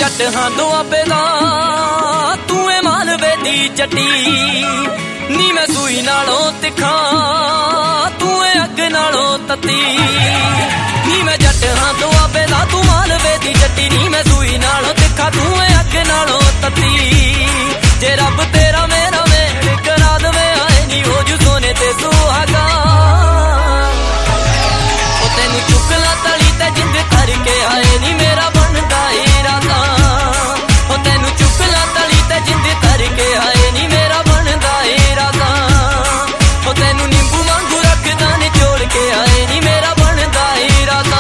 जट हां दुआबे दा तू ए मालवे दी चट्टी नी मैं सूई नालों तिखा तू ए अग नालों तत्ती नी मैं जट हां दुआबे दा तू मालवे दी चट्टी नी मैं सूई नालों तिखा तू ए अग नालों तत्ती जे रब तेरा मेरा मेल करा दवे आए नी हो जू सोने ते सुहागा ओ तेनू चुक ला तली ते जिंद करके आए नी मेरा बनदा इरादा ओ तेनू चुक ला तली ते जिंद करके आए नी मेरा बनदा इरादा ओ तेनू नींबू वांगू रखदा निचोड़ के आए नी मेरा बनदा इरादा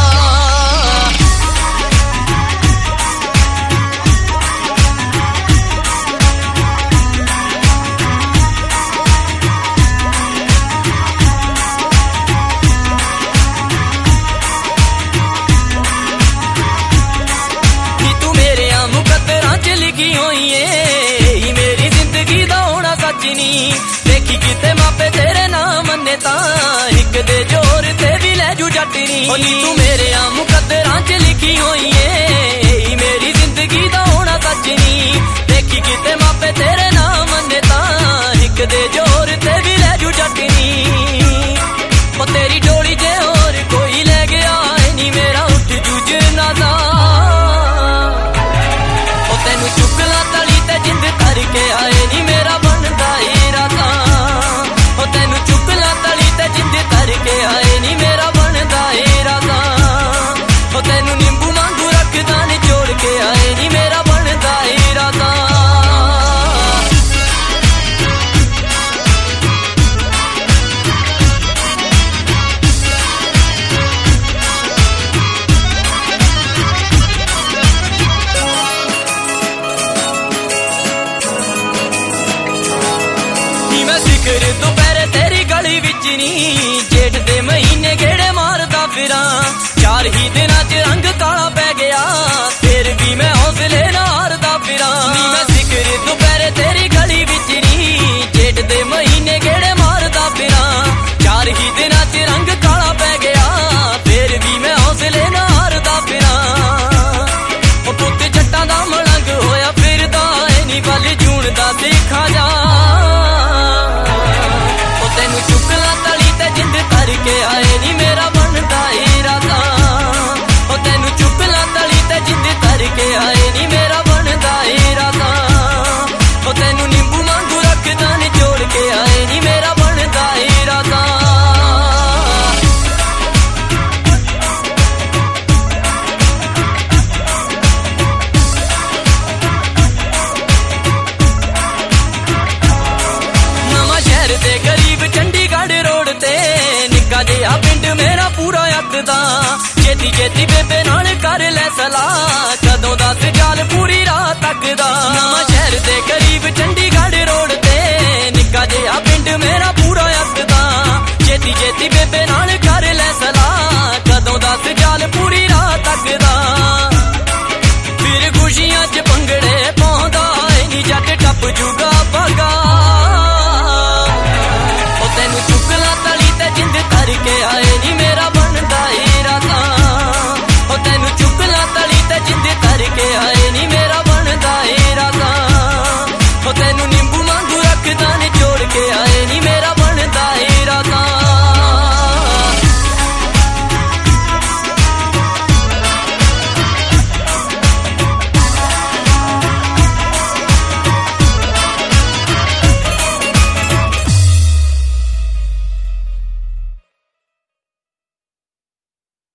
मेरी जिंदगी दा होना सच नी देखी किते मापे तेरे ना मन्ने ता हिक दे जोर ते भी ले जू जटनी तू मेरे मुकद्दरां च लिखी होई है मेरी जिंदगी दा होना सच नी देखी किते मापे तेरे ना मन्ने ता हिक दे जोर ते भी ले जू जटनी ओ तेरी डोली जे और कोई ले गया है नी मेरा उठ जू जनाजा ओ तेनू चुक ला तली ते जिंद करके आए नी मेरा बनदा इरादा ओ तेनू चुक ला तली ते जिंद करके आए नी मेरा बनदा इरादा ओ तेनू नींबू वांगू रखदा निचोड़ के आए नी मेरा बनदा इरादा फिर दोपहरे तेरी गली विच नी जेठ दे महीने गेड़े मारदा फिरां 4 ही दिनां च रंग काला पै गया फिर भी मैं हौसले ना हारदा फिरां मैं जिक्र दोपहरे तेरी गली विच नी जेठ दे महीने गेड़े मारदा फिरां 4 ही दिनां च रंग काला पै गया फिर भी मैं हौसले ना हारदा फिरां ओ पुत्त जट्टां दा मलंग होया फिरदा ऐ नी बल जून दा देखा जा तेनू चुक ला तली ते जिंद करके आए नी मेरा बनदा इरादा ओ तेनू चुक ला तली ते जिंद करके आए नी मेरा बनदा इरादा ओ तेनू नींबू वांगू रखदा निचोड़ के आए नी मेरा बनदा इरादा नवां शहर दे गरीब चंडीगढ़ रोड ते निक्का जिहा पिंड मेरा पूरा अकदा छेती छेती बेबे नाल कर ले सलाह कदों दस जाल पूरी रात तकदा नवां शहर दे गरीब चंडीगढ़ रोड ते निक्का जिहा पिंड मेरा पूरा अकदा छेती छेती बेबे नाल कर ले सलाह कदों दस जाल पूरी रात तकदा फिर खुशियां च भंगड़े पाउंदा नी जट टप जू